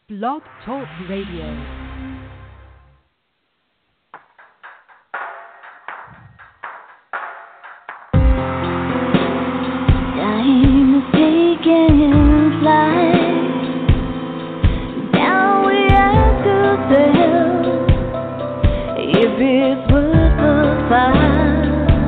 Blog Talk Radio. Time is taking flight. Now we ask ourselves if it's worth the fight.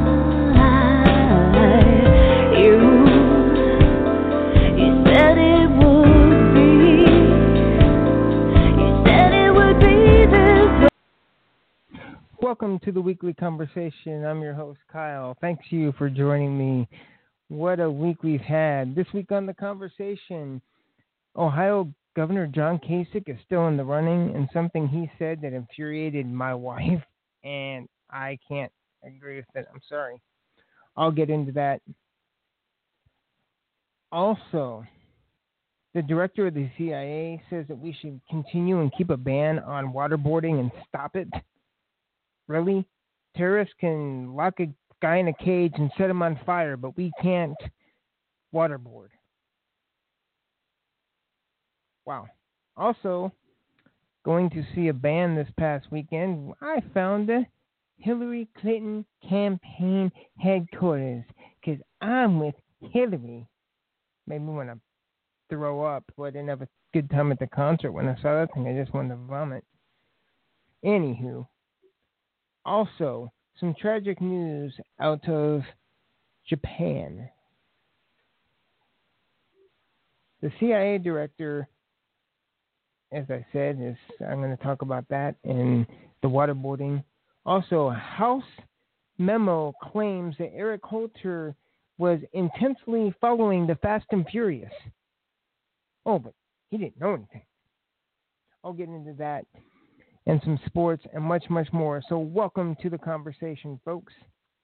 You said it would be. You said it would be this way. Welcome to the Weekly Conversation. I'm your host, Kyle. Thanks you for joining me. What a week we've had. This week on the conversation, Ohio Governor John Kasich is still in the running, and something he said that infuriated my wife, and I can't agree with it. I'm sorry. I'll get into that. Also, the director of the CIA says that we should continue and keep a ban on waterboarding and stop it. Really? Terrorists can lock a guy in a cage and set him on fire, but we can't waterboard. Wow. Also, going to see a band this past weekend, I found the Hillary Clinton campaign headquarters because I'm with Hillary. Made me want to throw up, but I didn't have a good time at the concert when I saw that thing. I just wanted to vomit. Anywho, also, some tragic news out of Japan. The CIA director, as I said, I'm going to talk about that and the waterboarding. Also, a House memo claims that Eric Holter was intensely following the Fast and Furious. Oh, but he didn't know anything. I'll get into that and some sports and much, much more. So welcome to the conversation, folks.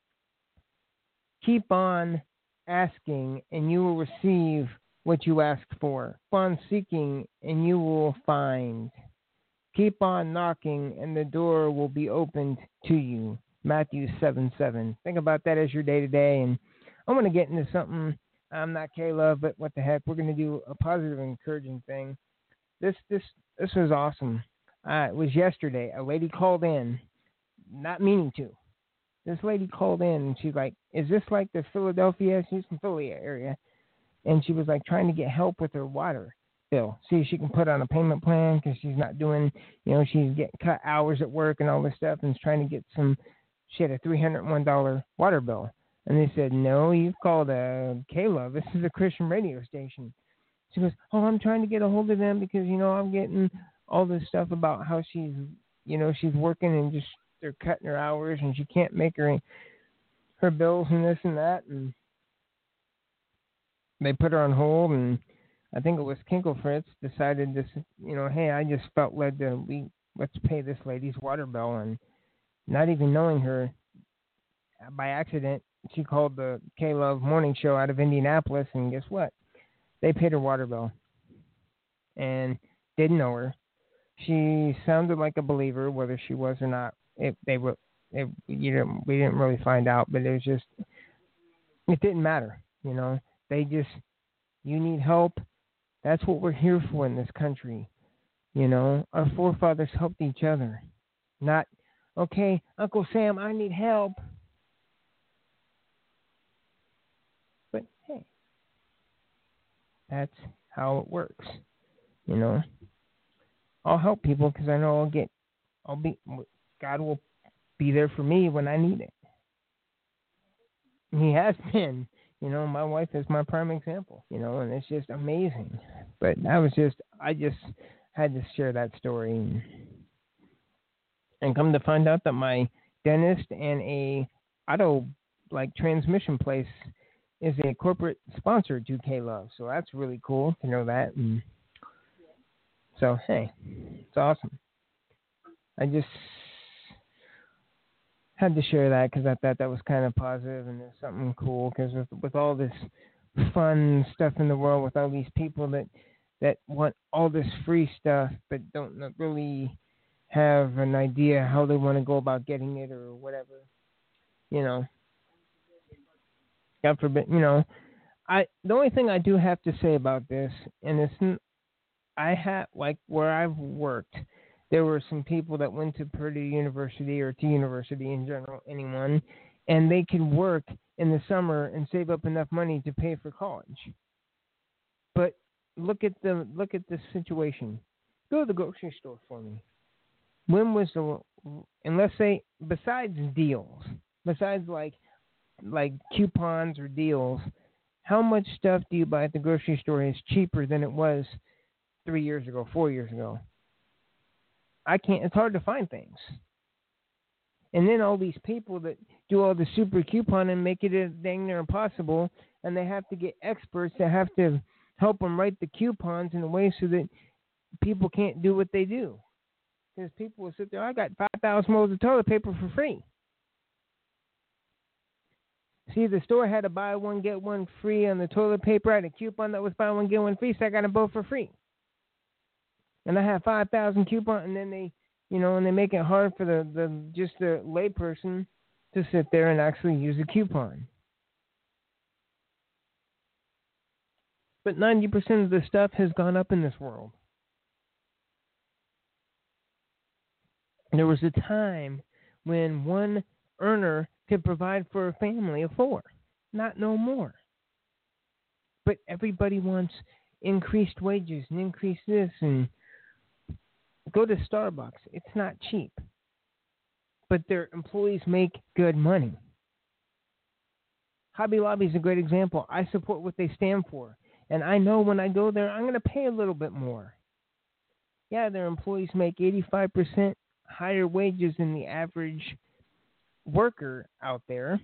Keep on asking and you will receive what you ask for. Keep on seeking and you will find. Keep on knocking and the door will be opened to you. Matthew 7:7. Think about that as your day-to-day. And I want to get into something. I'm not K-Love, but what the heck. We're going to do a positive, encouraging thing. This was awesome. It was yesterday. A lady called in, not meaning to. This lady called in, and she's like, is this like the Philadelphia? She's from Philly area. And she was like trying to get help with her water bill. See if she can put on a payment plan because she's not doing, she's getting cut hours at work and all this stuff and is trying to get she had a $301 water bill. And they said, no, you've called K-Love. This is a Christian radio station. She goes, I'm trying to get a hold of them because, I'm getting all this stuff about how she's working and just they're cutting her hours and she can't make her bills and this and that. And they put her on hold, and I think it was Kinkle Fritz decided this, hey, I just felt led to let's pay this lady's water bill, and not even knowing her by accident, she called the K-Love morning show out of Indianapolis, and guess what? They paid her water bill, and didn't know her. She sounded like a believer, whether she was or not. We didn't really find out, but it didn't matter. You need help. That's what we're here for in this country. Our forefathers helped each other. Not, okay, Uncle Sam, I need help. But hey, that's how it works. I'll help people because I know God will be there for me when I need it. He has been. My wife is my prime example, and it's just amazing. But I just had to share that story. And come to find out that my dentist and a auto transmission place is a corporate sponsor to K-Love. So that's really cool to know that. And so, hey, it's awesome. I just had to share that because I thought that was kind of positive and there's something cool because with all this fun stuff in the world, with all these people that want all this free stuff but don't really have an idea how they want to go about getting it or whatever, God forbid, the only thing I do have to say about this, and I had, like, where I've worked, there were some people that went to Purdue University or to university in general, anyone, and they could work in the summer and save up enough money to pay for college. But look at the situation. Go to the grocery store for me. When was and let's say besides deals, besides like coupons or deals, how much stuff do you buy at the grocery store is cheaper than it was 3 years ago, 4 years ago? It's hard to find things. And then all these people that do all the super coupon and make it dang near impossible, and they have to get experts that have to help them write the coupons in a way so that people can't do what they do. Because people will sit there, I got 5,000 rolls of toilet paper for free. See, the store had to buy one, get one free on the toilet paper. I had a coupon that was buy one, get one free, so I got them both for free. And I have 5,000 coupons, and then they, and they make it hard for the layperson to sit there and actually use a coupon. But 90% of the stuff has gone up in this world. There was a time when one earner could provide for a family of 4, not no more. But everybody wants increased wages and increased this, and go to Starbucks. It's not cheap, but their employees make good money. Hobby Lobby is a great example. I support what they stand for, and I know when I go there, I'm going to pay a little bit more. Yeah, their employees make 85% higher wages than the average worker out there.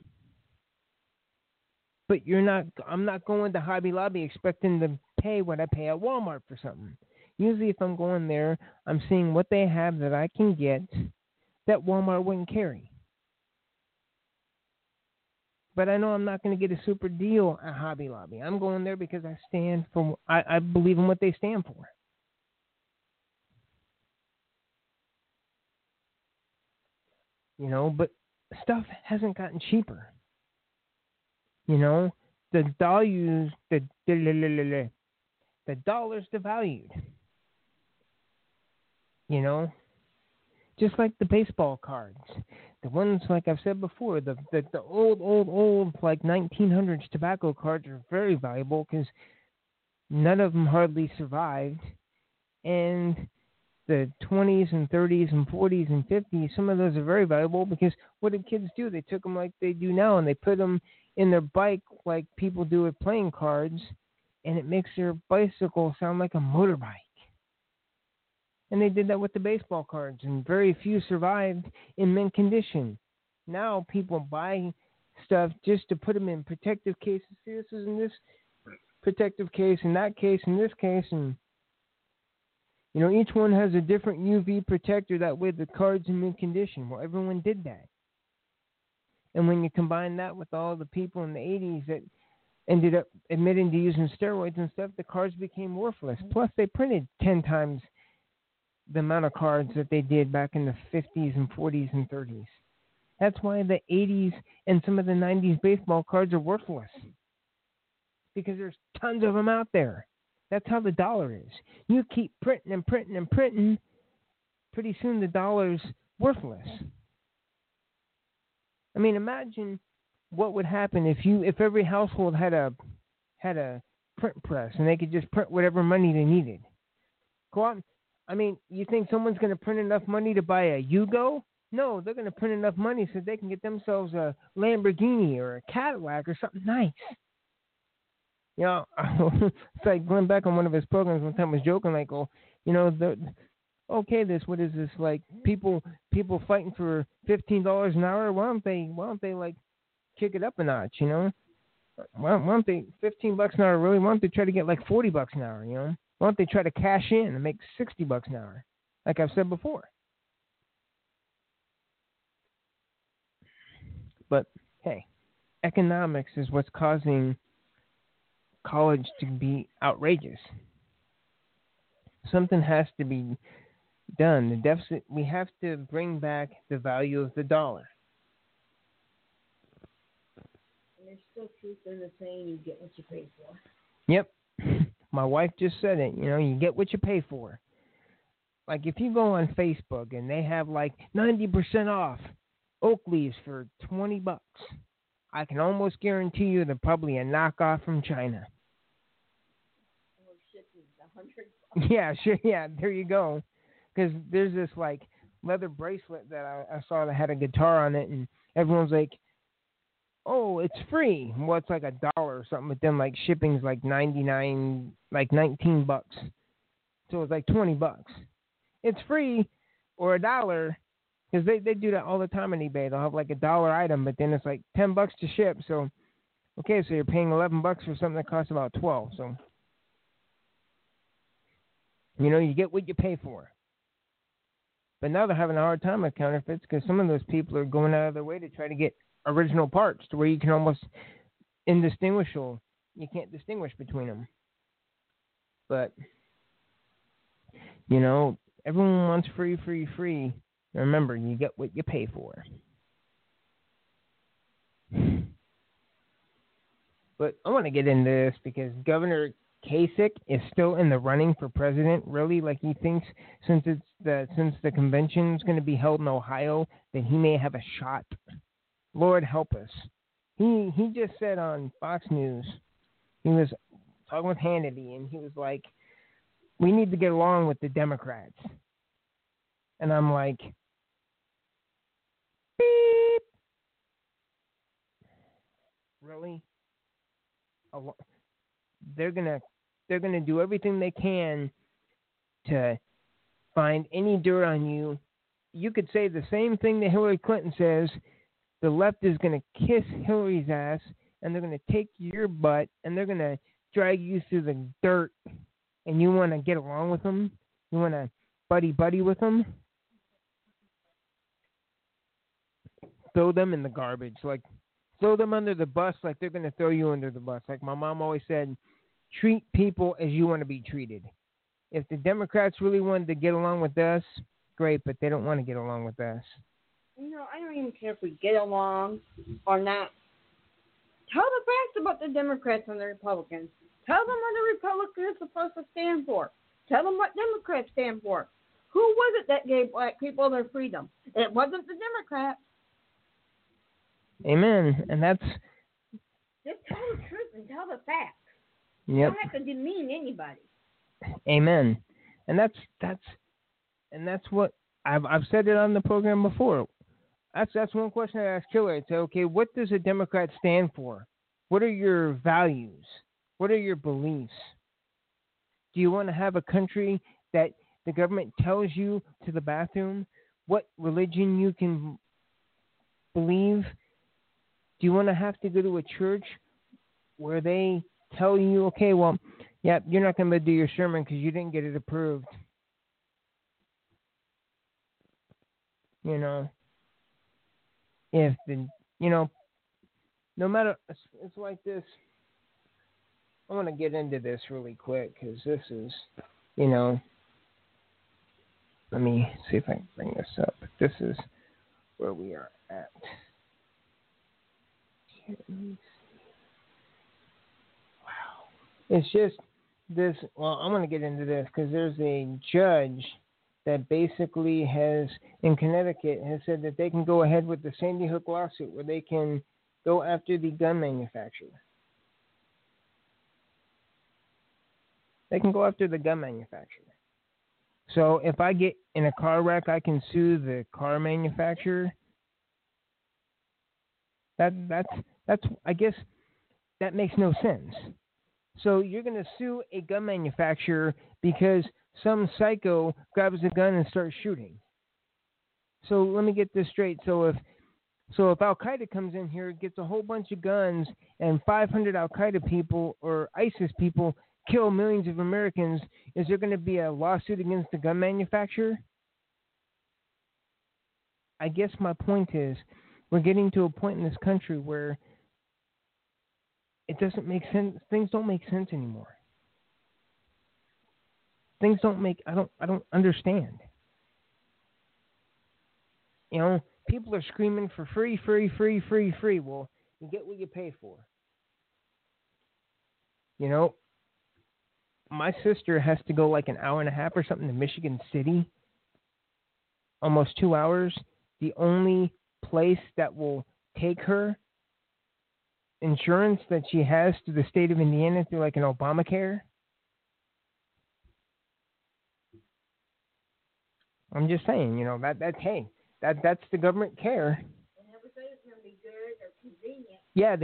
But I'm not going to Hobby Lobby expecting to pay what I pay at Walmart for something. Usually if I'm going there, I'm seeing what they have that I can get that Walmart wouldn't carry. But I know I'm not going to get a super deal at Hobby Lobby. I'm going there because I believe in what they stand for. But stuff hasn't gotten cheaper. The values, the dollar's devalued. Just like the baseball cards. The ones, like I've said before, the old, like 1900s tobacco cards are very valuable because none of them hardly survived. And the 20s and 30s and 40s and 50s, some of those are very valuable because what did kids do? They took them like they do now and they put them in their bike like people do with playing cards, and it makes their bicycle sound like a motorbike. And they did that with the baseball cards, and very few survived in mint condition. Now people buy stuff just to put them in protective cases. See, this is in this protective case, in that case, in this case, and each one has a different UV protector. That way the card's in mint condition. Well, everyone did that. And when you combine that with all the people in the 80s that ended up admitting to using steroids and stuff, the cards became worthless. Plus, they printed 10 times the amount of cards that they did back in the 50s and 40s and 30s. That's why the 80s and some of the 90s baseball cards are worthless. Because there's tons of them out there. That's how the dollar is. You keep printing and printing and printing, pretty soon the dollar's worthless. I mean, imagine what would happen if every household had a print press and they could just print whatever money they needed. Go out. I mean, you think someone's going to print enough money to buy a Yugo? No, they're going to print enough money so they can get themselves a Lamborghini or a Cadillac or something nice. It's like going back on one of his programs one time was joking like, what is this like people fighting for $15 an hour? Why don't they like kick it up a notch? Why don't they $15 an hour really? Why don't they try to get like $40 an hour? Why don't they try to cash in and make $60 an hour? Like I've said before. But hey, economics is what's causing college to be outrageous. Something has to be done. The deficit, we have to bring back the value of the dollar. And there's still truth in the saying, you get what you pay for. Yep. My wife just said it. You get what you pay for. Like if you go on Facebook and they have like 90% off oak leaves for $20, I can almost guarantee you they're probably a knockoff from China. Yeah, sure. Yeah, there you go. Because there's this like leather bracelet that I saw that had a guitar on it, and everyone's like, "Oh, it's free." Well, it's like $1 or something, but then like shipping's like 99, like $19. So it's like $20. It's free or $1 because they do that all the time on eBay. They'll have like $1 item, but then it's like $10 to ship. So okay, so you're paying $11 for something that costs about 12. So you get what you pay for. But now they're having a hard time with counterfeits because some of those people are going out of their way to try to get original parts to where you can almost indistinguishable. You can't distinguish between them. But, everyone wants free, free, free. Remember, you get what you pay for. But I want to get into this because Governor Kasich is still in the running for president. Really, like he thinks since the convention is going to be held in Ohio that he may have a shot. Lord help us. He just said on Fox News, he was talking with Hannity, and he was like, "We need to get along with the Democrats." And I'm like, beep. Really? They're gonna do everything they can to find any dirt on you. You could say the same thing that Hillary Clinton says. The left is gonna kiss Hillary's ass, and they're gonna take your butt, and they're gonna drag you through the dirt. And you want to get along with them? You want to buddy with them? Throw them in the garbage, like throw them under the bus, like they're gonna throw you under the bus. Like my mom always said. Treat people as you want to be treated. If the Democrats really wanted to get along with us, great, but they don't want to get along with us. I don't even care if we get along or not. Tell the facts about the Democrats and the Republicans. Tell them what the Republicans are supposed to stand for. Tell them what Democrats stand for. Who was it that gave black people their freedom? It wasn't the Democrats. Amen. And that's... Just tell the truth and tell the facts. Yep. You don't have to demean anybody. Amen. And that's what I've said it on the program before. That's one question I asked Hillary. I'd say, okay, what does a Democrat stand for? What are your values? What are your beliefs? Do you want to have a country that the government tells you to the bathroom what religion you can believe? Do you want to have to go to a church where they tell you, okay, well, yeah, you're not going to do your sermon because you didn't get it approved? If the, no matter, it's like this. I want to get into this really quick because this is, let me see if I can bring this up. This is where we are at. Wow. It's just this, well, I'm going to get into this because there's a judge that basically has, in Connecticut, has said that they can go ahead with the Sandy Hook lawsuit where they can go after the gun manufacturer. They can go after the gun manufacturer. So if I get in a car wreck, I can sue the car manufacturer. That's I guess that makes no sense. So you're going to sue a gun manufacturer because some psycho grabs a gun and starts shooting. So let me get this straight. So if Al Qaeda comes in here, gets a whole bunch of guns, and 500 Al Qaeda people or ISIS people kill millions of Americans, is there going to be a lawsuit against the gun manufacturer? I guess my point is, we're getting to a point in this country where it doesn't make sense. Things don't make sense anymore. Things don't make. I don't understand. People are screaming for free, free, free, free, free. Well, you get what you pay for. my sister has to go like an hour and a half or something to Michigan City, almost 2 hours. The only place that will take her insurance that she has through the state of Indiana through like an Obamacare. I'm just saying, that's the government care. And everybody's going to be good or convenient.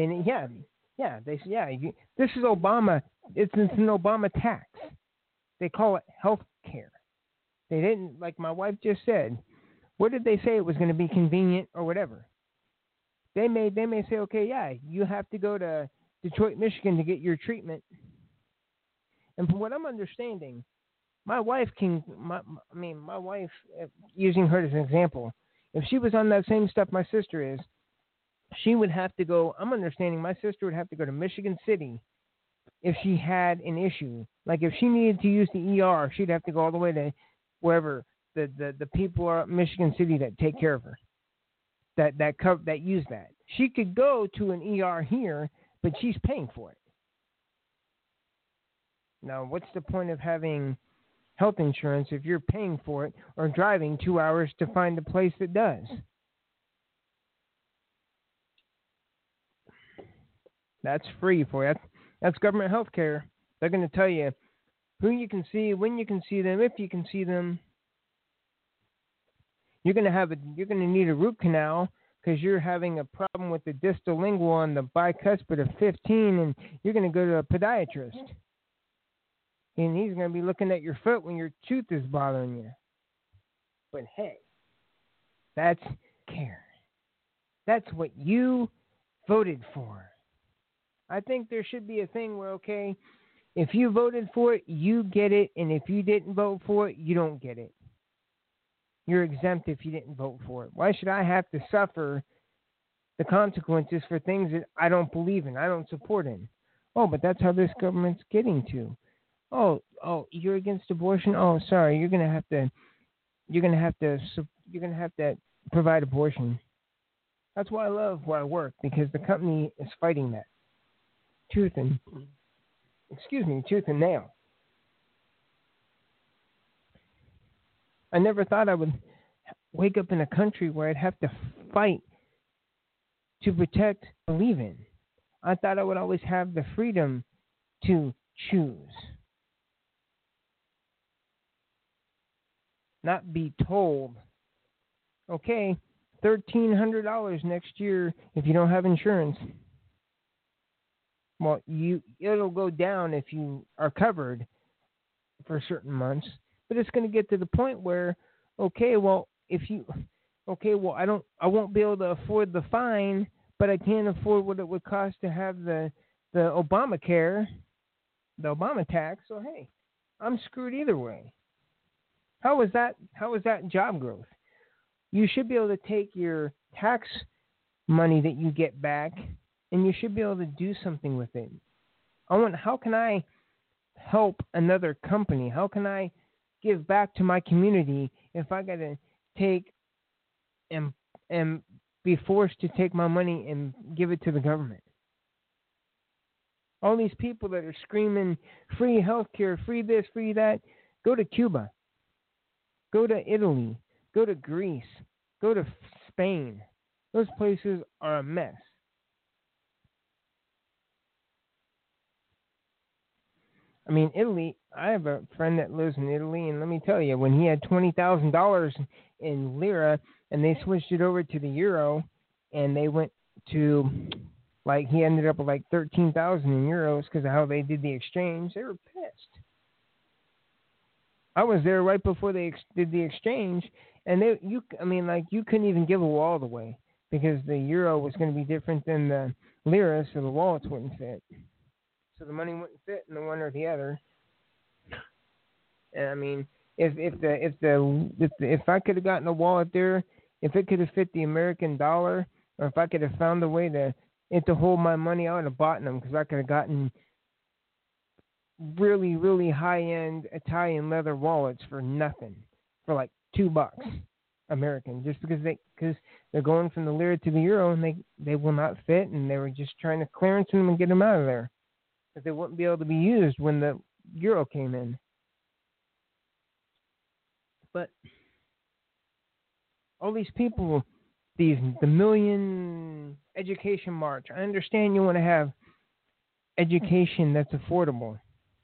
This is Obama. It's an Obama tax. They call it health care. They didn't, like my wife just said. What did they say it was going to be convenient or whatever? They may say, okay, yeah, you have to go to Detroit, Michigan to get your treatment. And from what I'm understanding, my wife, using her as an example, if she was on that same stuff my sister is, she would have to go, I'm understanding my sister would have to go to Michigan City if she had an issue. Like if she needed to use the ER, she'd have to go all the way to wherever the people are at Michigan City that take care of her, that use that. She could go to an ER here, but she's paying for it. Now, what's the point of having health insurance if you're paying for it or driving 2 hours to find a place that does? That's free for you. That's government health care. They're going to tell you who you can see, when you can see them, if you can see them. You're going to need a root canal because you're having a problem with the distal lingual and the bicuspid of 15, and you're going to go to a podiatrist. And he's going to be looking at your foot when your tooth is bothering you. But hey, that's care. That's what you voted for. I think there should be a thing where, okay, if you voted for it, you get it, and if you didn't vote for it, you don't get it. You're exempt if you didn't vote for it. Why should I have to suffer the consequences for things that I don't believe in, I don't support in? Oh, but that's how this government's getting to. Oh, you're against abortion? Oh, sorry, you're gonna have to provide abortion. That's why I love where I work, because the company is fighting that tooth and nail. I never thought I would wake up in a country where I'd have to fight to protect, believe in. I thought I would always have the freedom to choose. Not be told, okay, $1,300 next year if you don't have insurance. Well, it'll go down if you are covered for certain months, but it's going to get to the point where, I won't be able to afford the fine, but I can't afford what it would cost to have the Obamacare, the Obama tax. So hey, I'm screwed either way. How is that job growth? You should be able to take your tax money that you get back, and you should be able to do something with it. How can I help another company? How can I give back to my community if I got to take and be forced to take my money and give it to the government? All these people that are screaming free healthcare, free this, free that, go to Cuba. Go to Italy, go to Greece, go to Spain. Those places are a mess. I mean, Italy, I have a friend that lives in Italy, and let me tell you, when he had $20,000 in lira and they switched it over to the euro, and they went to, he ended up with 13,000 in euros because of how they did the exchange, they were pissed. I was there right before they did the exchange, and you couldn't even give a wallet away because the euro was going to be different than the lira, so the wallets wouldn't fit. So the money wouldn't fit in the one or the other. And I mean, if I could have gotten a wallet there, if it could have fit the American dollar, or if I could have found a way to hold my money, I would have bought them because I could have gotten really, really high-end Italian leather wallets for nothing, for $2 American, just because they're going from the lira to the euro and they will not fit, and they were just trying to clearance them and get them out of there, because they wouldn't be able to be used when the euro came in. But all these people, the Million Education March, I understand you want to have education that's affordable.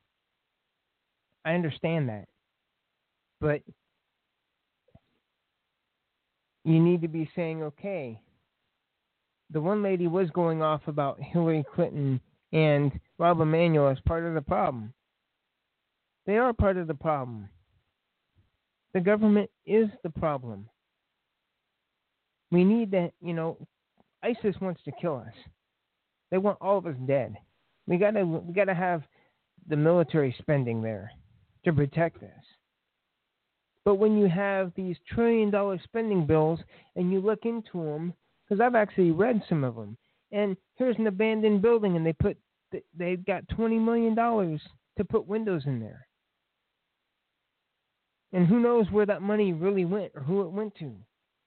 I understand that. But you need to be saying, okay, the one lady was going off about Hillary Clinton and Rahm Emanuel as part of the problem. They are part of the problem. The government is the problem. We need that, ISIS wants to kill us. They want all of us dead. We gotta have the military spending there to protect us. But when you have these $1 trillion spending bills and you look into them, because I've actually read some of them, and here's an abandoned building, and they've got $20 million to put windows in there. And who knows where that money really went or who it went to.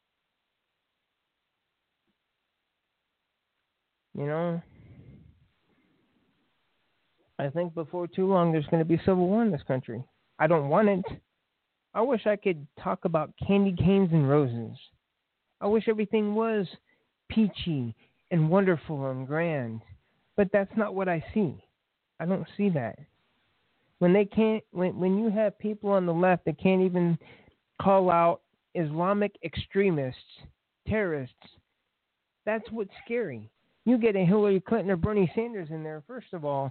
I think before too long there's going to be civil war in this country. I don't want it. I wish I could talk about candy canes and roses. I wish everything was peachy and wonderful and grand. But that's not what I see. I don't see that. When you have people on the left that can't even call out Islamic extremists, terrorists, that's what's scary. You get a Hillary Clinton or Bernie Sanders in there, first of all,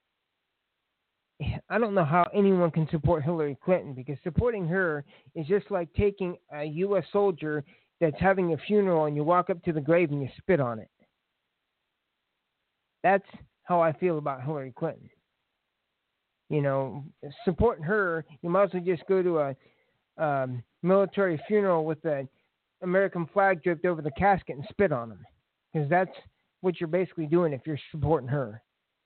I don't know how anyone can support Hillary Clinton, because supporting her is just like taking a U.S. soldier that's having a funeral and you walk up to the grave and you spit on it. That's how I feel about Hillary Clinton. Supporting her, you might as well just go to a military funeral with the American flag draped over the casket and spit on them, because that's what you're basically doing if you're supporting her.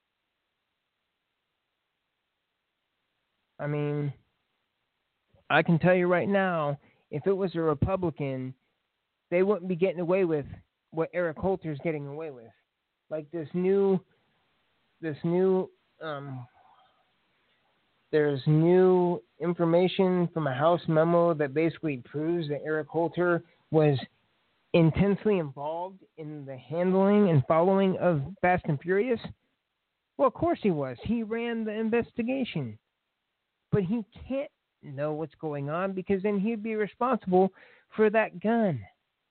I mean, I can tell you right now, if it was a Republican, they wouldn't be getting away with what Eric Holter's getting away with. Like there's new information from a House memo that basically proves that Eric Holter was intensely involved in the handling and following of Fast and Furious. Well, of course he was. He ran the investigation. But he can't know what's going on, because then he'd be responsible for that gun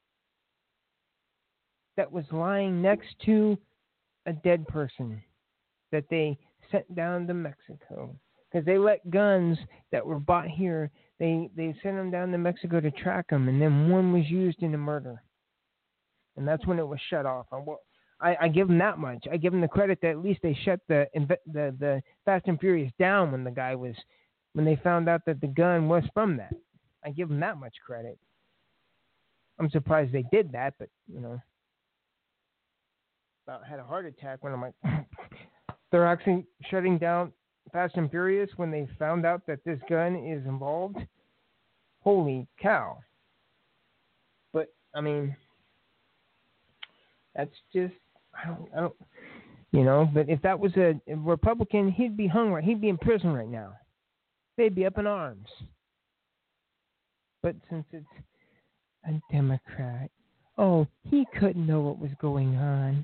that was lying next to a dead person that they sent down to Mexico. Because they let guns that were bought here, they sent them down to Mexico to track them, and then one was used in a murder. And that's when it was shut off. I give them that much. I give them the credit that at least they shut the Fast and Furious down when they found out that the gun was from that. I give them that much credit. I'm surprised they did that, but, about had a heart attack when I'm like, they're actually shutting down Fast and Furious when they found out that this gun is involved. Holy cow. But, I mean, that's just, I don't, but if that was a Republican, he'd be hung right, he'd be in prison right now. They'd be up in arms. But since it's a Democrat, he couldn't know what was going on.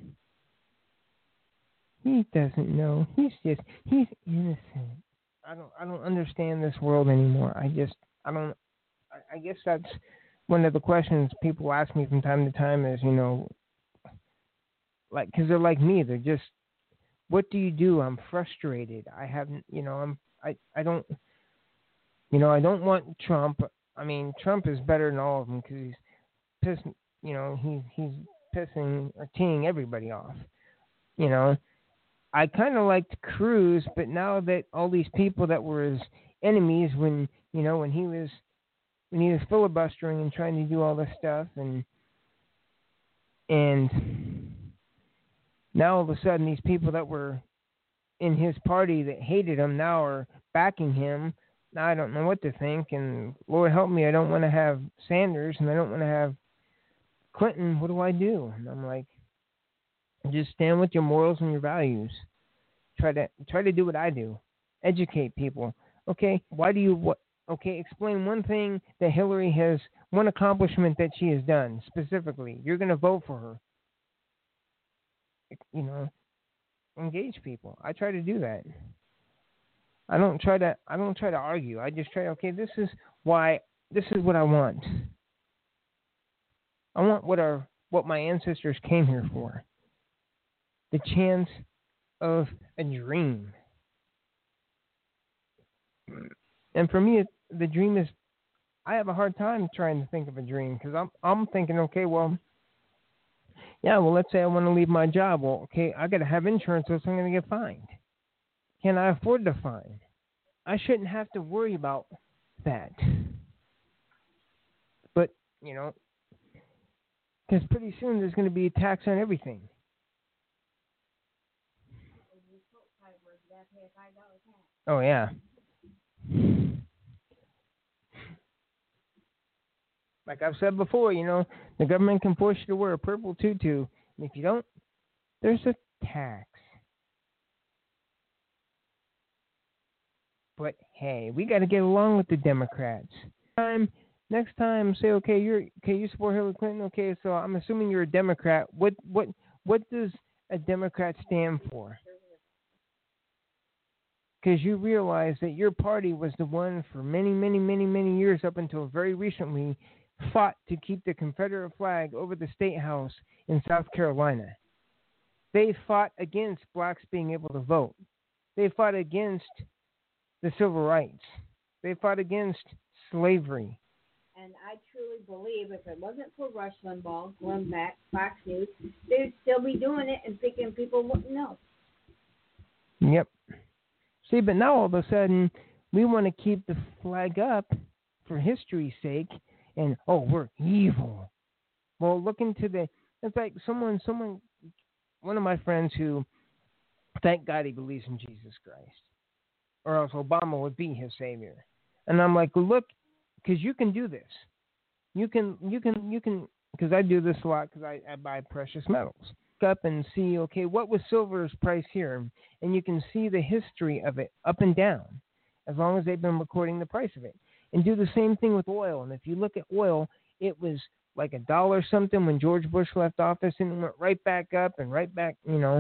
He doesn't know. He's innocent. I don't understand this world anymore. I guess that's one of the questions people ask me from time to time is, like, because they're like me. They're just, what do you do? I'm frustrated. I haven't, I don't. I don't want Trump. I mean, Trump is better than all of them because he's pissing. He's pissing or teeing everybody off. I kind of liked Cruz, but now that all these people that were his enemies when he was filibustering and trying to do all this stuff, and now all of a sudden these people that were in his party that hated him now are backing him. Now I don't know what to think, and Lord help me, I don't want to have Sanders, and I don't want to have Clinton. What do I do? And I'm like, just stand with your morals and your values. Try to do what I do, educate people. Okay, why do you what? Okay, explain one thing that Hillary has, one accomplishment that she has done specifically. You're going to vote for her. You know, engage people. I try to do that. I don't try to argue. I just try. Okay, this is why. This is what I want. I want what my ancestors came here for. The chance of a dream. And for me, the dream is, I have a hard time trying to think of a dream because I'm thinking, okay, well, yeah, well, let's say I want to leave my job. Well, okay, I got to have insurance, or else I'm going to get fined. Can I afford the fine? I shouldn't have to worry about that. But, you know, because pretty soon there's going to be a tax on everything. Oh, yeah. Like I've said before, you know, the government can force you to wear a purple tutu, and if you don't, there's a tax. But hey, we got to get along with the Democrats. Next time, say, okay, you support Hillary Clinton. Okay, so I'm assuming you're a Democrat. What does a Democrat stand for? Because you realize that your party was the one for many, many, many, many years up until very recently fought to keep the Confederate flag over the State House in South Carolina. They fought against blacks being able to vote. They fought against the civil rights. They fought against slavery. And I truly believe if it wasn't for Rush Limbaugh, Glenn Beck, Fox News, they'd still be doing it and thinking people wouldn't know. Yep. See, but now all of a sudden, we want to keep the flag up for history's sake, and, oh, we're evil. Well, look into it's like someone, one of my friends who, thank God he believes in Jesus Christ, or else Obama would be his savior. And I'm like, look, because you can do this. You can, because I do this a lot because I buy precious metals. Up and see, okay, what was silver's price here? And you can see the history of it up and down as long as they've been recording the price of it. And do the same thing with oil. And if you look at oil, it was like $1 something when George Bush left office, and it went right back up and right back, you know.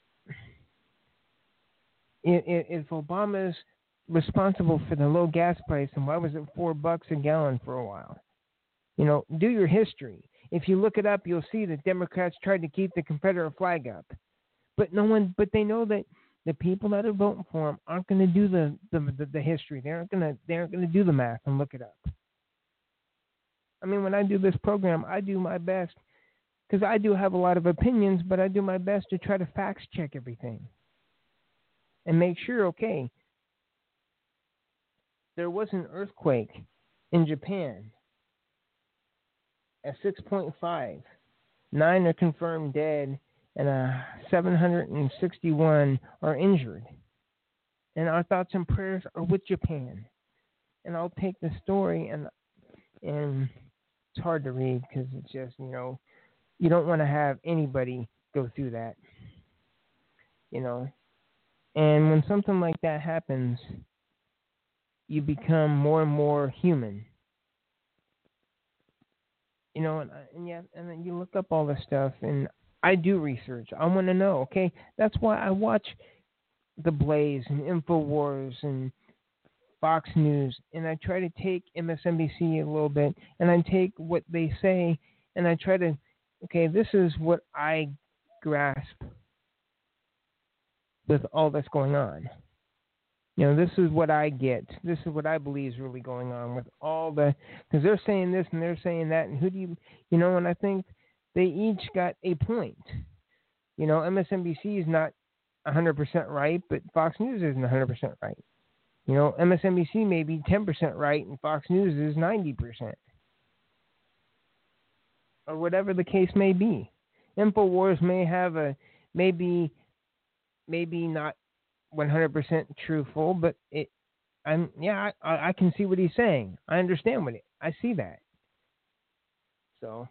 If Obama's responsible for the low gas price, and why was it $4 a gallon for a while? You know, do your history. If you look it up, you'll see that Democrats tried to keep the Confederate flag up, but they know that the people that are voting for them aren't going to do the history. They aren't going to do the math and look it up. I mean, when I do this program, I do my best because I do have a lot of opinions, but I do my best to try to fact check everything and make sure, okay, there was an earthquake in Japan at 6.5. 9 are confirmed dead, and 761 are injured. And our thoughts and prayers are with Japan. And I'll take the story, and it's hard to read because it's just, you know, you don't want to have anybody go through that, you know. And when something like that happens, you become more and more human. You know, and then you look up all this stuff, and I do research. I want to know, okay? That's why I watch The Blaze and InfoWars and Fox News, and I try to take MSNBC a little bit, and I take what they say, and I try to, okay, this is what I grasp with all that's going on. You know, this is what I get. This is what I believe is really going on with all the, because they're saying this and they're saying that, and who do you know, and I think they each got a point. You know, MSNBC is not 100% right, but Fox News isn't 100% right. You know, MSNBC may be 10% right, and Fox News is 90%. Or whatever the case may be. InfoWars may have maybe not 100% truthful, but I can see what he's saying. I understand I see that. So,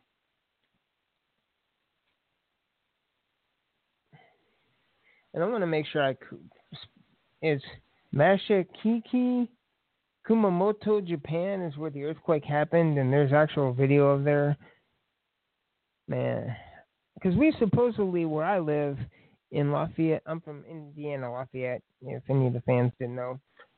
and I want to make sure Mashakiki, Kumamoto, Japan is where the earthquake happened, and there's actual video of there. Man, because we supposedly, where I live in Lafayette, I'm from Indiana, Lafayette, if any of the fans didn't know.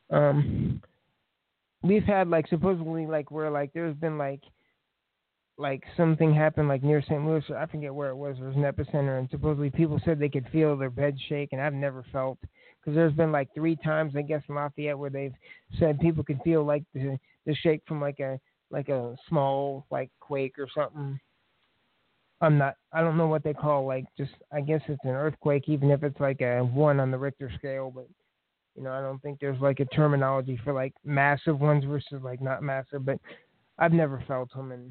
We've had, like, supposedly, like, where, like, there's been, like something happened, like, near St. Louis, or I forget where it was. There was an epicenter, and supposedly people said they could feel their bed shake, and I've never felt, because there's been, like, 3 times, I guess, in Lafayette where they've said people could feel, like, the shake from, like a small, like, quake or something. I don't know what they call, like, just, I guess it's an earthquake, even if it's, like, a 1 on the Richter scale, but, you know, I don't think there's, like, a terminology for, like, massive ones versus, like, not massive, but I've never felt them, and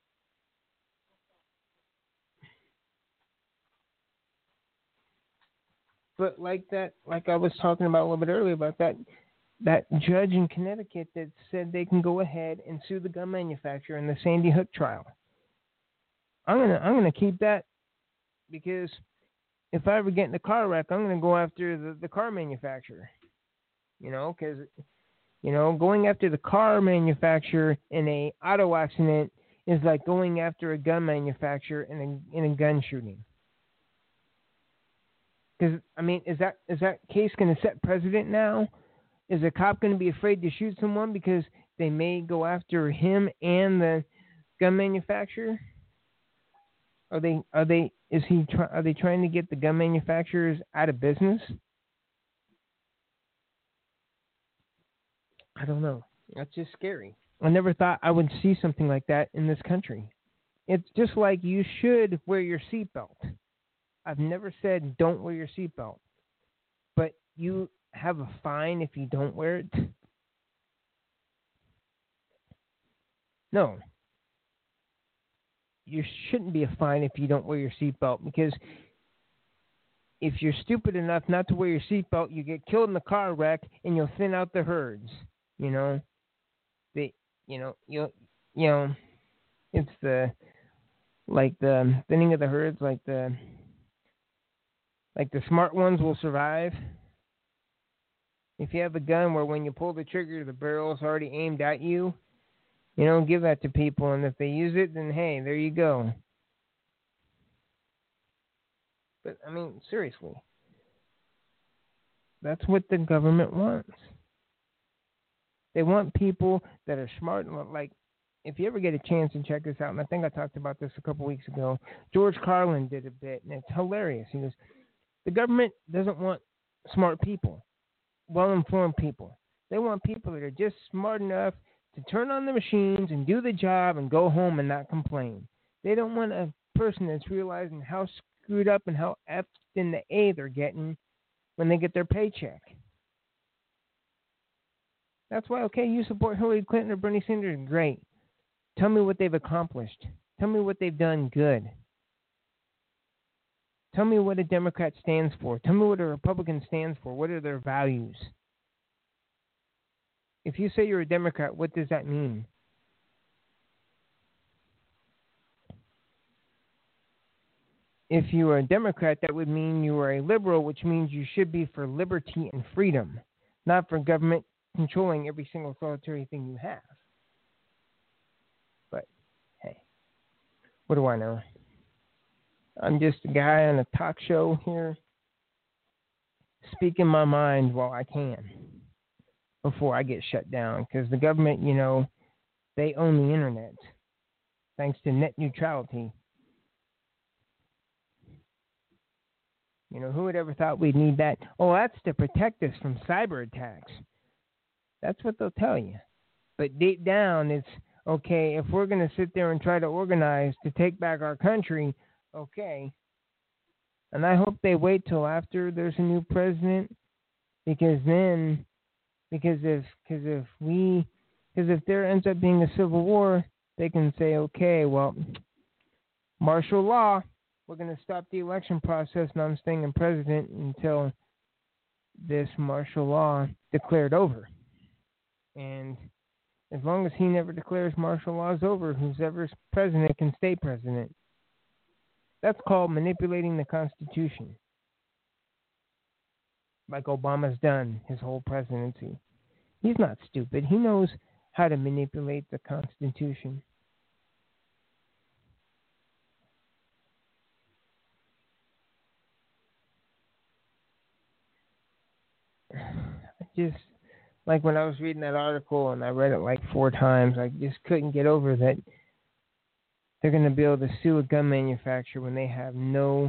but like that, like I was talking about a little bit earlier about that judge in Connecticut that said they can go ahead and sue the gun manufacturer in the Sandy Hook trial. I'm gonna keep that, because if I ever get in a car wreck, I'm gonna go after the car manufacturer. You know, because going after the car manufacturer in a auto accident is like going after a gun manufacturer in a gun shooting. Because, I mean, is that case going to set precedent now? Is a cop going to be afraid to shoot someone because they may go after him and the gun manufacturer? Are they trying to get the gun manufacturers out of business? I don't know. That's just scary. I never thought I would see something like that in this country. It's just like you should wear your seatbelt. I've never said don't wear your seatbelt, but you have a fine if you don't wear it? No. You shouldn't be a fine if you don't wear your seatbelt, because if you're stupid enough not to wear your seatbelt, you get killed in a car wreck and you'll thin out the herds. You know, it's the thinning of the herds, like the smart ones will survive. If you have a gun where when you pull the trigger, the barrel's already aimed at you, give that to people. And if they use it, then hey, there you go. But, I mean, seriously. That's what the government wants. They want people that are smart. Like, if you ever get a chance to check this out, and I think I talked about this a couple weeks ago, George Carlin did a bit, and it's hilarious. He goes, the government doesn't want smart people, well-informed people. They want people that are just smart enough to turn on the machines and do the job and go home and not complain. They don't want a person that's realizing how screwed up and how effed in the A they're getting when they get their paycheck. That's why, okay, you support Hillary Clinton or Bernie Sanders, great. Tell me what they've accomplished. Tell me what they've done good. Tell me what a Democrat stands for. Tell me what a Republican stands for. What are their values? If you say you're a Democrat, what does that mean? If you are a Democrat, that would mean you are a liberal, which means you should be for liberty and freedom, not for government controlling every single solitary thing you have. But, hey, what do I know? I'm just a guy on a talk show here, speaking my mind while I can before I get shut down. Because the government, they own the internet, thanks to net neutrality. Who would ever thought we'd need that? Oh, that's to protect us from cyber attacks. That's what they'll tell you. But deep down, it's, okay, if we're going to sit there and try to organize to take back our country, okay. And I hope they wait till after there's a new president, because if there ends up being a civil war, they can say, okay, well, martial law, we're going to stop the election process, and I'm staying in president until this martial law declared over. And as long as he never declares martial law is over, whoever's president can stay president. That's called manipulating the Constitution. like Obama's done his whole presidency. He's not stupid. He knows how to manipulate the Constitution. Just like when I was reading that article and I read it like 4 times, I just couldn't get over that they're going to be able to sue a gun manufacturer when they have no.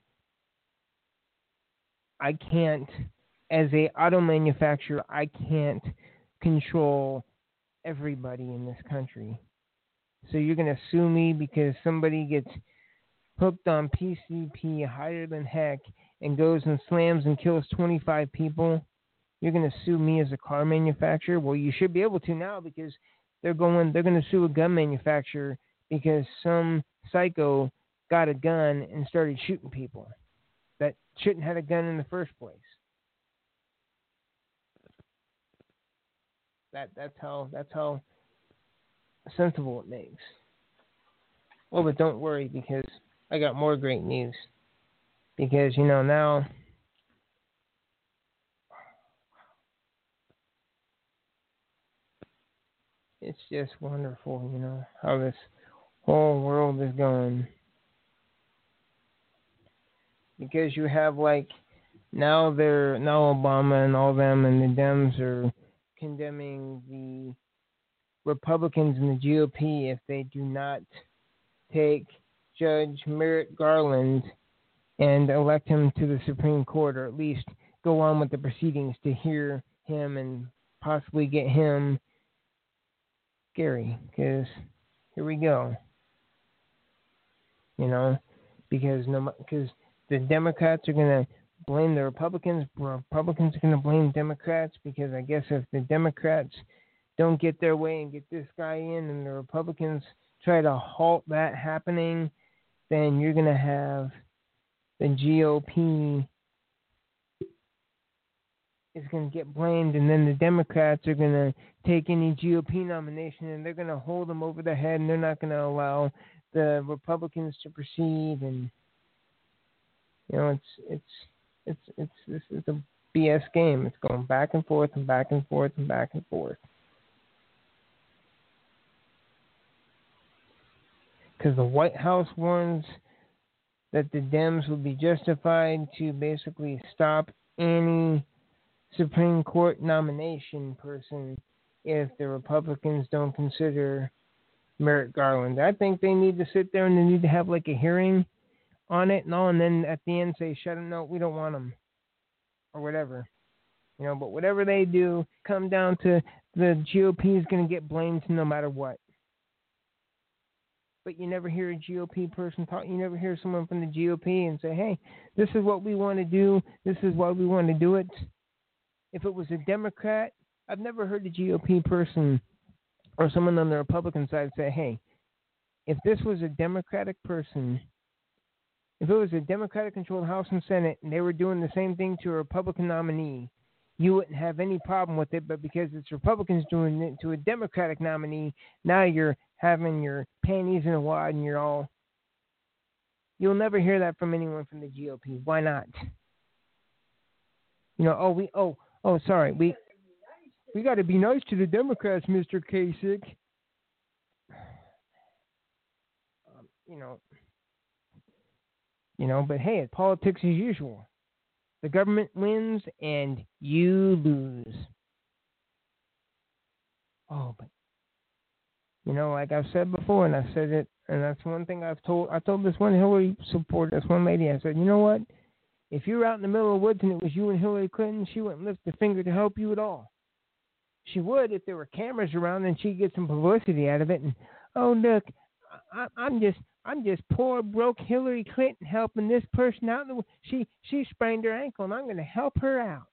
I can't, as a auto manufacturer, I can't control everybody in this country. So you're going to sue me because somebody gets hooked on PCP higher than heck and goes and slams and kills 25 people. You're going to sue me as a car manufacturer? Well, you should be able to now because they're going to sue a gun manufacturer because some psycho got a gun and started shooting people that shouldn't have a gun in the first place. That's how sensible it makes. Well, but don't worry because I got more great news. Because, now it's just wonderful, how this whole world is going. Because you have now Obama and all them and the Dems are condemning the Republicans and the GOP if they do not take Judge Merrick Garland and elect him to the Supreme Court, or at least go on with the proceedings to hear him and possibly get him scary. Because here we go, because the Democrats are going to blame the Republicans. Republicans are going to blame Democrats because I guess if the Democrats don't get their way and get this guy in and the Republicans try to halt that happening, then you're going to have the GOP is going to get blamed, and then the Democrats are going to take any GOP nomination and they're going to hold them over their head and they're not going to allow the Republicans to proceed. And it's a BS game. It's going back and forth and back and forth and back and forth. Because the White House warns that the Dems would be justified to basically stop any Supreme Court nomination person if the Republicans don't consider Merrick Garland. I think they need to sit there and they need to have a hearing on it and all, and then at the end say, shut him, no, we don't want him, or whatever. But whatever they do, come down to the GOP is going to get blamed no matter what. But you never hear a GOP person talk. You never hear someone from the GOP and say, hey, this is what we want to do. This is why we want to do it. If it was a Democrat, I've never heard a GOP person or someone on the Republican side say, hey, if this was a Democratic person, if it was a Democratic-controlled House and Senate and they were doing the same thing to a Republican nominee, you wouldn't have any problem with it, but because it's Republicans doing it to a Democratic nominee, now you're having your panties in a wad and you'll never hear that from anyone from the GOP. Why not? Sorry, we got to be nice to the Democrats, Mr. Kasich. But hey, it's politics as usual. The government wins and you lose. Oh, but like I've said before, and I said it, and that's one thing I told this one Hillary supporter, this one lady, I said, you know what? If you were out in the middle of the woods and it was you and Hillary Clinton, she wouldn't lift a finger to help you at all. She would if there were cameras around and she'd get some publicity out of it. And, oh, look, I'm just poor, broke Hillary Clinton helping this person out. She sprained her ankle, and I'm going to help her out.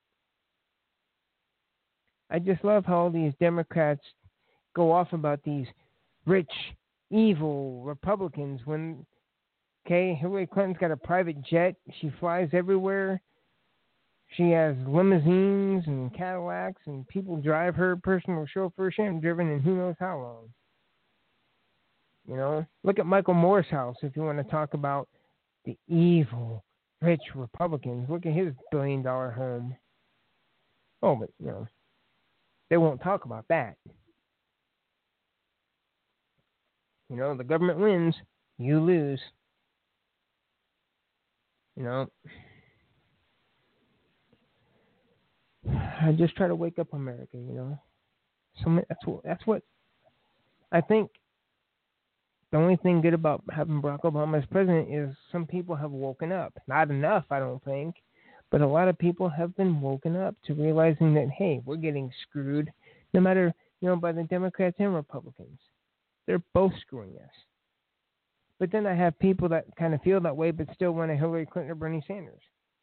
I just love how all these Democrats go off about these rich, evil Republicans when, Hillary Clinton's got a private jet. She flies everywhere. She has limousines and Cadillacs, and people drive her personal chauffeur. She hasn't driven in who knows how long. Look at Michael Moore's house if you want to talk about the evil, rich Republicans. Look at his $1 billion home. Oh, but they won't talk about that. The government wins, you lose. I just try to wake up America. So that's what I think. The only thing good about having Barack Obama as president is some people have woken up. Not enough, I don't think, but a lot of people have been woken up to realizing that, hey, we're getting screwed no matter, by the Democrats and Republicans. They're both screwing us. But then I have people that kind of feel that way but still want a Hillary Clinton or Bernie Sanders.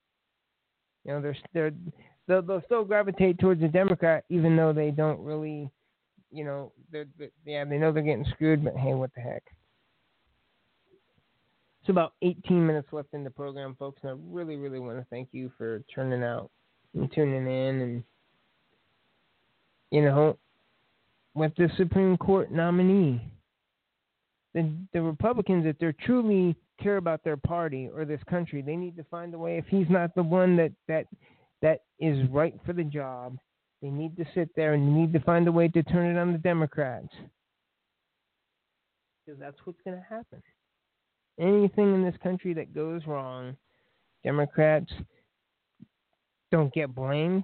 They'll still gravitate towards the Democrat even though they don't really, they know they're getting screwed, but hey, what the heck. It's about 18 minutes left in the program, folks, and I really, really want to thank you for turning out and tuning in. And, with the Supreme Court nominee, the Republicans, if they truly care about their party or this country, they need to find a way. If he's not the one that is right for the job, they need to sit there and they need to find a way to turn it on the Democrats. Because that's what's going to happen. Anything in this country that goes wrong, Democrats don't get blamed.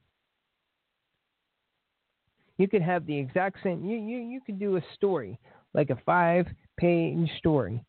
You could have the exact same. You could do a story, like a 5-page story.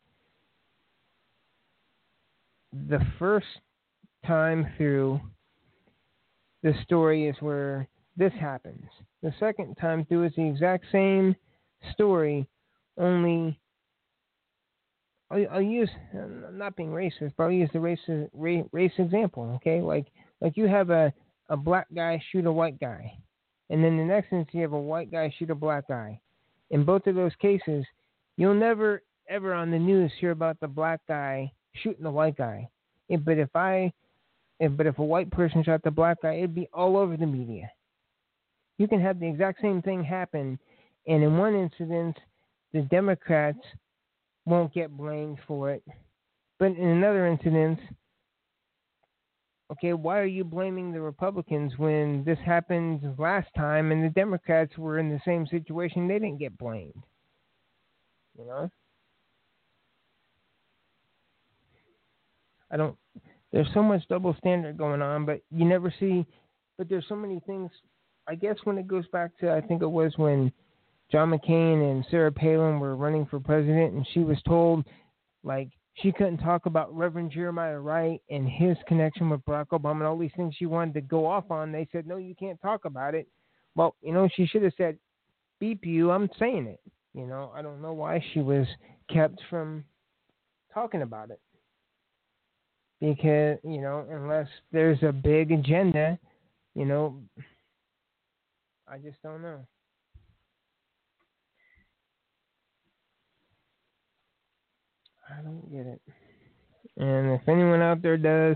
The first time through, the story is where this happens. The second time through is the exact same story, only I'll use, I'm not being racist, but I'll use the race example, okay? Like you have a black guy shoot a white guy, and then the next instance you have a white guy shoot a black guy. In both of those cases, you'll never, ever on the news hear about the black guy shooting the white guy. But if a white person shot the black guy, it'd be all over the media. You can have the exact same thing happen, and in one incident, the Democrats won't get blamed for it. But in another incident, okay, why are you blaming the Republicans when this happened last time and the Democrats were in the same situation? They didn't get blamed. There's so much double standard going on, but you never see, but there's so many things. I guess when it goes back to, I think it was when John McCain and Sarah Palin were running for president, and she was told, like, she couldn't talk about Reverend Jeremiah Wright and his connection with Barack Obama and all these things she wanted to go off on. They said, no, you can't talk about it. Well, she should have said, beep you, I'm saying it. I don't know why she was kept from talking about it. Because, unless there's a big agenda, I just don't know. I don't get it. And if anyone out there does,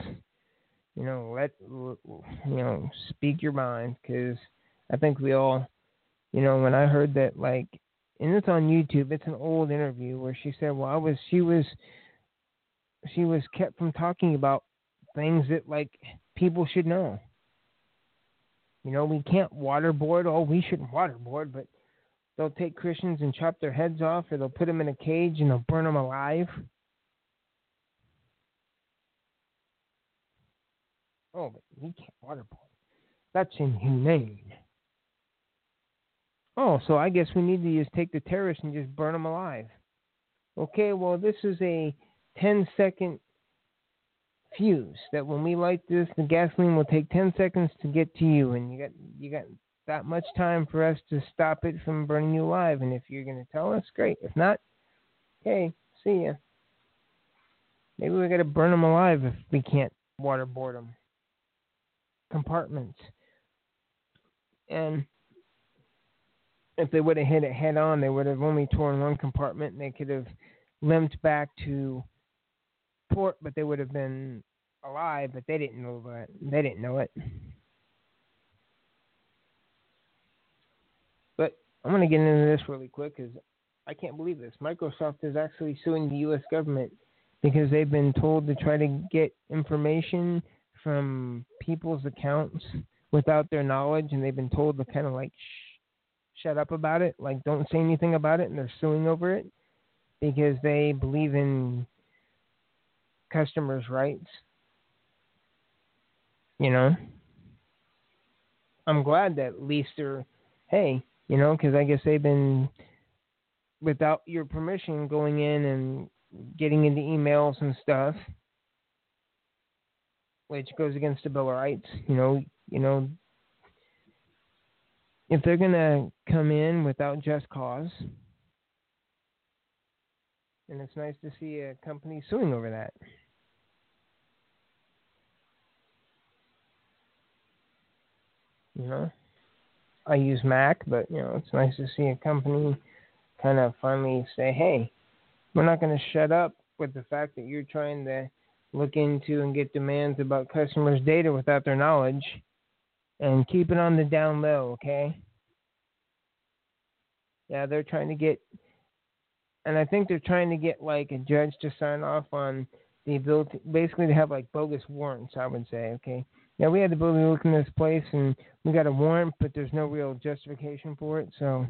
speak your mind, because I think we all, when I heard that, like, and it's on YouTube, it's an old interview where she said, well, she was kept from talking about things that, like, people should know. We can't waterboard. Oh, we shouldn't waterboard, but they'll take Christians and chop their heads off, or they'll put them in a cage and they'll burn them alive. Oh, but we can't waterboard. That's inhumane. Oh, so I guess we need to just take the terrorists and just burn them alive. Okay, well, this is a 10-second fuse that when we light this, the gasoline will take 10 seconds to get to you, and you got that much time for us to stop it from burning you alive. And if you're going to tell us, great. If not, okay, see ya. Maybe we got to burn them alive if we can't waterboard them. Compartments. And if they would have hit it head on, they would have only torn one compartment, and they could have limped back to port, but they would have been alive, but they didn't know that. They didn't know it. But I'm going to get into this really quick because I can't believe this. Microsoft is actually suing the U.S. government because they've been told to try to get information from people's accounts without their knowledge, and they've been told to kind of like shut up about it, like don't say anything about it, and they're suing over it because they believe in customers' rights. You know, I'm glad that at least they're, hey, you know, because I guess they've been, without your permission, going in and getting into emails and stuff, which goes against the Bill of Rights. You know, if they're gonna come in without just cause, and it's nice to see a company suing over that. You know, I use Mac, but you know, it's nice to see a company kind of finally say, "Hey, we're not going to shut up with the fact that you're trying to look into and get demands about customers' data without their knowledge, and keep it on the down low, okay?" Yeah, they're trying to get, and I think they're trying to get like a judge to sign off on the ability, basically to have like bogus warrants, I would say, okay? Yeah, we had the ability to look in this place and we got a warrant, but there's no real justification for it, so.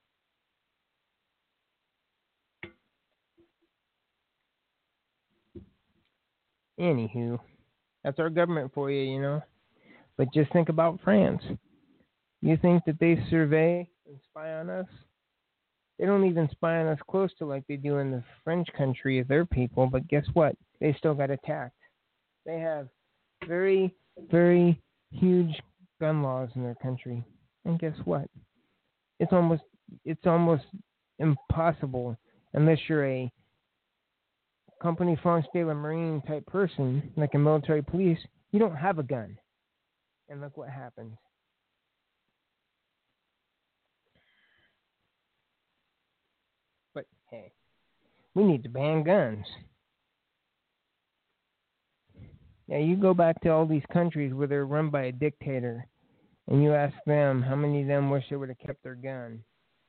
Anywho, that's our government for you, you know? But just think about France. You think that they survey and spy on us? They don't even spy on us close to like they do in the French country of their people, but guess what? They still got attacked. They have very, very huge gun laws in their country. And guess what? It's almost impossible unless you're a company France de la Marine type person, like a military police, you don't have a gun. And look what happens. But hey, we need to ban guns. Yeah, you go back to all these countries where they're run by a dictator, and you ask them how many of them wish they would have kept their gun.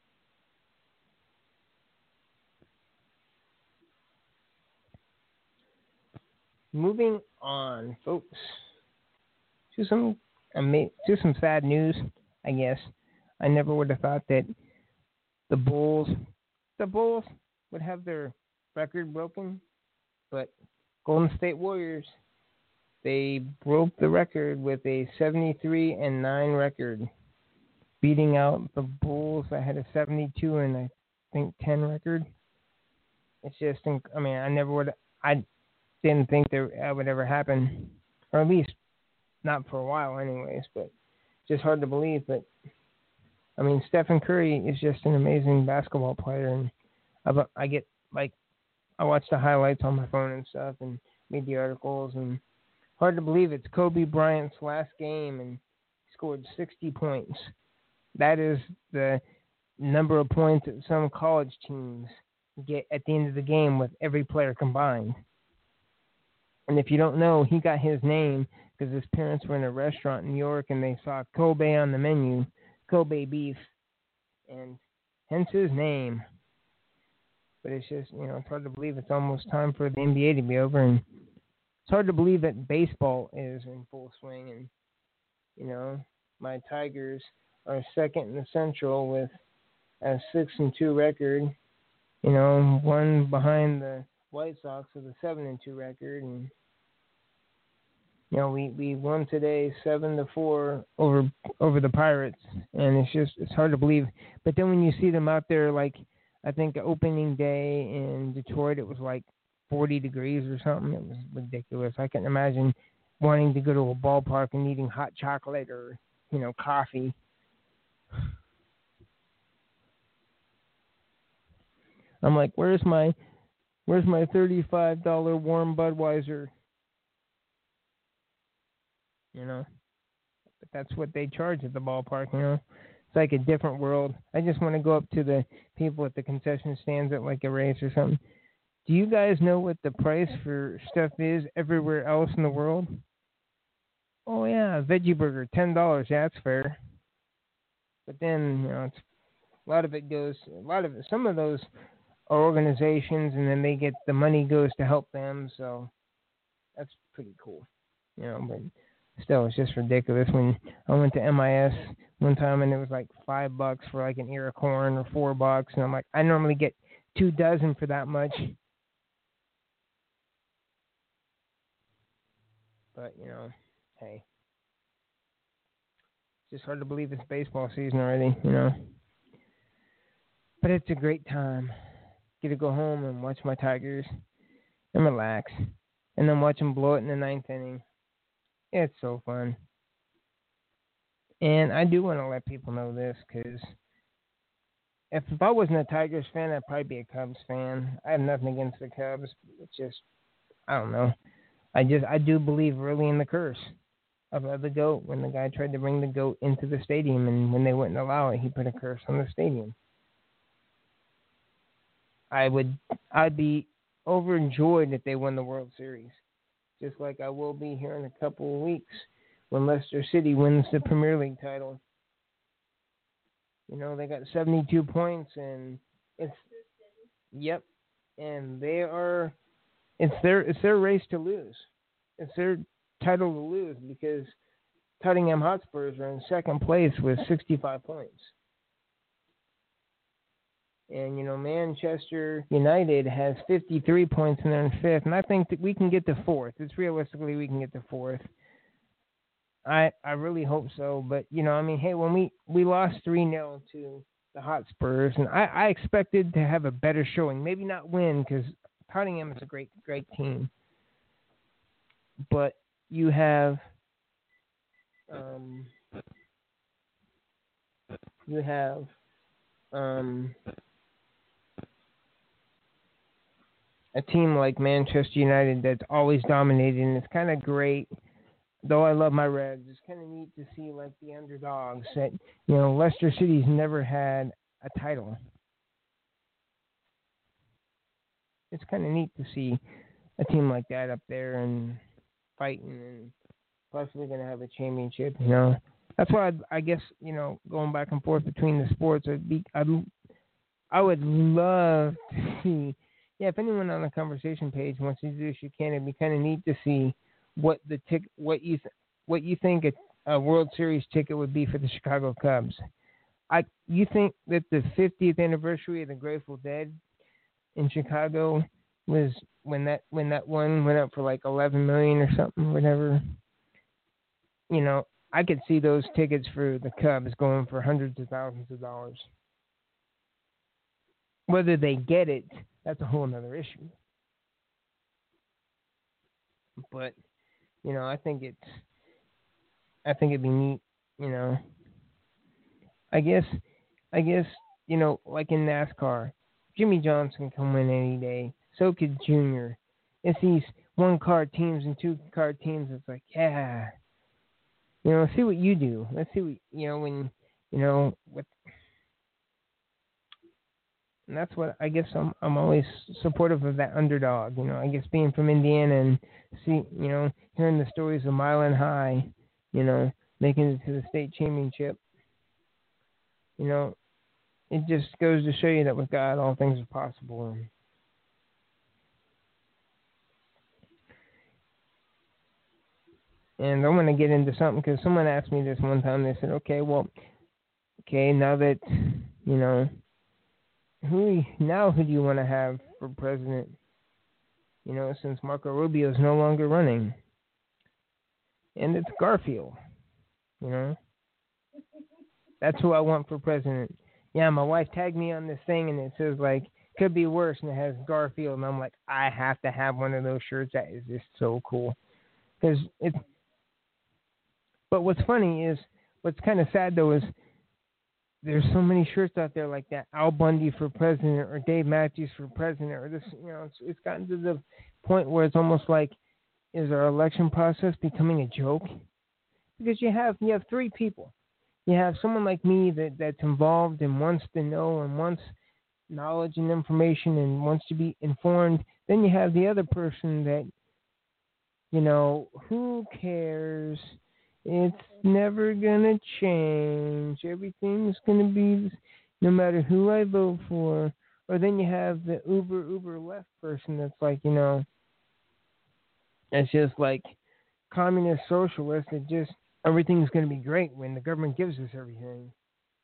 Moving on, folks, to some sad news, I guess. I never would have thought that the Bulls would have their record broken, but Golden State Warriors, they broke the record with a 73-9 record, beating out the Bulls that had a 72 and I think 10 record. It's just, I mean, I didn't think that would ever happen, or at least not for a while anyways, but just hard to believe. But I mean, Stephen Curry is just an amazing basketball player, and I watch the highlights on my phone and stuff and read the articles, and hard to believe it's Kobe Bryant's last game and he scored 60 points. That is the number of points that some college teams get at the end of the game with every player combined. And if you don't know, he got his name because his parents were in a restaurant in New York and they saw Kobe on the menu, Kobe beef, and hence his name. But it's just, you know, it's hard to believe it's almost time for the NBA to be over, and it's hard to believe that baseball is in full swing. And, you know, my Tigers are second in the Central with a 6-2 record, you know, one behind the White Sox with a 7-2 record, and you know we won today 7-4 over the Pirates, and it's hard to believe. But then when you see them out there, like I think opening day in Detroit, it was like 40 degrees or something. It was ridiculous. I can't imagine wanting to go to a ballpark and eating hot chocolate or, you know, coffee. I'm like, where's my $35 warm Budweiser? You know, but that's what they charge at the ballpark. You know, it's like a different world. I just want to go up to the people at the concession stands at like a race or something. Do you guys know what the price for stuff is everywhere else in the world? Oh yeah, veggie burger, $10. Yeah, that's fair. But then, you know, some of those are organizations, and then the money goes to help them. So that's pretty cool, you know. But still, it's just ridiculous. When I went to MIS one time and it was like $5 for like an ear of corn or $4, and I'm like, I normally get 2 dozen for that much. But hey, it's just hard to believe it's baseball season already. But it's a great time. Get to go home and watch my Tigers and relax, and then watch them blow it in the 9th inning. It's so fun. And I do want to let people know this, because if I wasn't a Tigers fan, I'd probably be a Cubs fan. I have nothing against the Cubs. It's just, I don't know. I do believe really in the curse of the GOAT. When the guy tried to bring the GOAT into the stadium, and when they wouldn't allow it, he put a curse on the stadium. I'd be overjoyed if they won the World Series, just like I will be here in a couple of weeks when Leicester City wins the Premier League title. They got 72 points, and and it's their race to lose. It's their title to lose, because Tottenham Hotspurs are in second place with 65 points. And, Manchester United has 53 points, and they're in fifth. And I think that we can get to fourth. Realistically, we can get to fourth. I really hope so. But, hey, when we lost 3-0 to the Hotspurs, and I expected to have a better showing. Maybe not win, because Tottenham is a great, great team. But you have a team like Manchester United that's always dominated, and it's kind of great. Though I love my Reds, it's kind of neat to see like the underdogs that, Leicester City's never had a title. It's kind of neat to see a team like that up there and fighting and possibly going to have a championship, That's why I guess, going back and forth between the sports, I would love to see. Yeah, if anyone on the conversation page wants to do this, you can. It'd be kind of neat to see what you think a World Series ticket would be for the Chicago Cubs. You think that the 50th anniversary of the Grateful Dead in Chicago was when that one went up for like $11 million or something, whatever? I could see those tickets for the Cubs going for hundreds of thousands of dollars. Whether they get it, that's a whole other issue. But, I think it'd be neat, I guess, like in NASCAR, Jimmy Johnson can win any day. So could Junior. It's these one-car teams and two-car teams. It's like, yeah. See what you do. Let's see what, what. And that's what I guess I'm always supportive of, that underdog. I guess being from Indiana and hearing the stories of Mile and High, making it to the state championship. It just goes to show you that with God, all things are possible. And I want to get into something, because someone asked me this one time. They said, now that, who do you want to have for president? Since Marco Rubio is no longer running. And it's Garfield. That's who I want for president. Yeah, my wife tagged me on this thing, and it says, like, could be worse, and it has Garfield. And I'm like, I have to have one of those shirts. That is just so cool. But what's funny is, what's kind of sad, though, is there's so many shirts out there like that. Al Bundy for president, or Dave Matthews for president, or this, it's gotten to the point where it's almost like, is our election process becoming a joke? Because you have 3 people. You have someone like me that's involved and wants to know and wants knowledge and information and wants to be informed. Then you have the other person that, who cares? It's never going to change. Everything's going to be no matter who I vote for. Or then you have the uber left person that's like, it's just like, communist socialist that just everything's going to be great when the government gives us everything.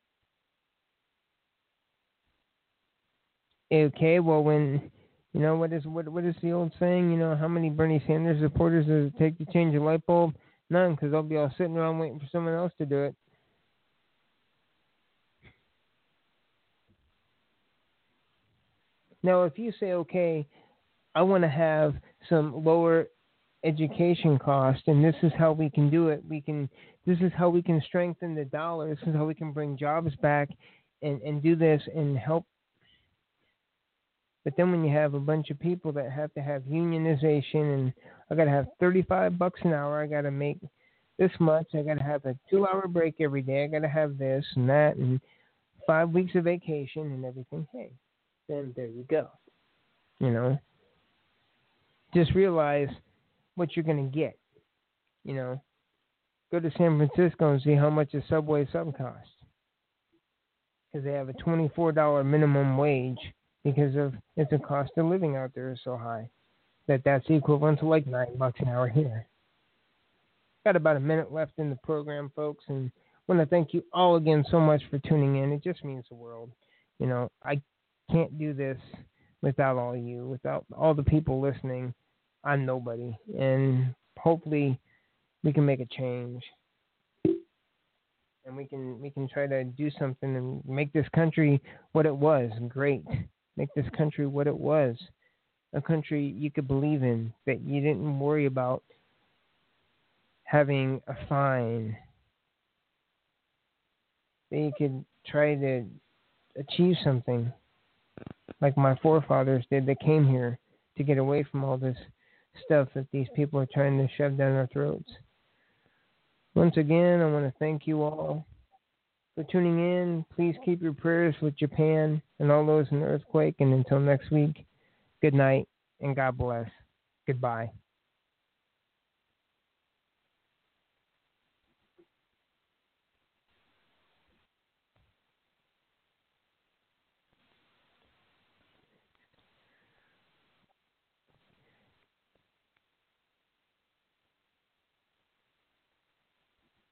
Okay, well, when, what is the old saying? How many Bernie Sanders supporters does it take to change a light bulb? None, because they'll be all sitting around waiting for someone else to do it. Now, if you say, okay, I want to have some lower education cost, and this is how we can do it. This is how we can strengthen the dollar. This is how we can bring jobs back and do this and help. But then when you have a bunch of people that have to have unionization, and I got to have $35 an hour, I got to make this much, I got to have a 2-hour break every day, I got to have this and that, and 5 weeks of vacation and everything. Hey, then there you go. Just realize what you're going to get. Go to San Francisco and see how much a Subway sub costs. Because they have a $24 minimum wage because of it's the cost of living out there is so high that's equivalent to like $9 an hour here. Got about a minute left in the program, folks, and I want to thank you all again so much for tuning in. It just means the world. I can't do this without all of you, without all the people listening. I'm nobody, and hopefully we can make a change, and we can try to do something and make this country what it was, great. Make this country what it was, a country you could believe in, that you didn't worry about having a fine, that you could try to achieve something like my forefathers did that came here to get away from all this stuff that these people are trying to shove down our throats. Once again, I want to thank you all for tuning in. Please keep your prayers with Japan and all those in the earthquake. And until next week, good night and God bless. Goodbye.